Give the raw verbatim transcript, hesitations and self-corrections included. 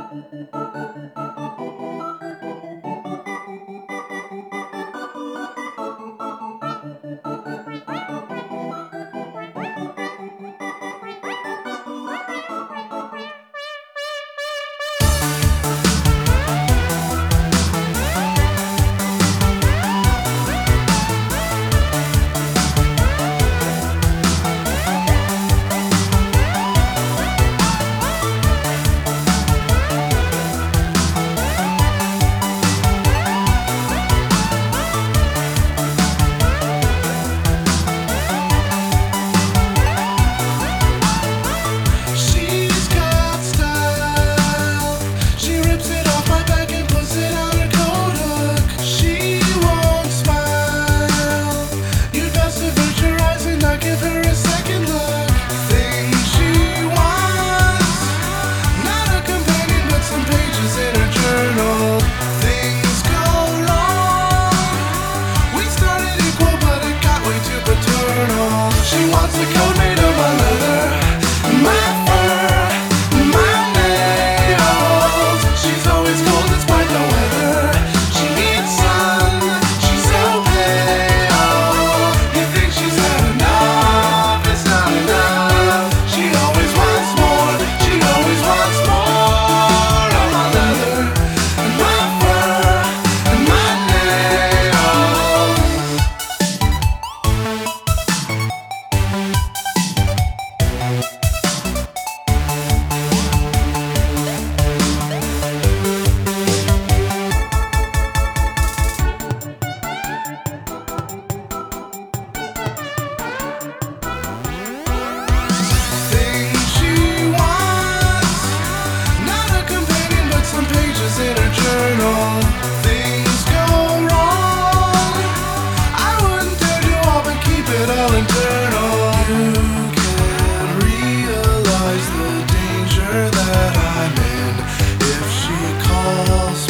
She's got style. She rips it off my back and puts it on her coat hook. She won't smile. You'd best avert your eyes and not give her a second look. Things she wants, not a companion, but some pages in her journal. Things go wrong. We started equal, but it got way too paternal. She wants a coat made of my leather, my fur, my nails. She's always cold despite the weather. She needs sun, she's so pale. You think she's had enough, it's not enough. She always wants more, she always wants more of my leather, and my fur, and my nails. Things she wants, not a companion, but some pages in her journal. Things go wrong. I wouldn't dare do all but keep it all internal. You can realize the danger that I'm in if she calls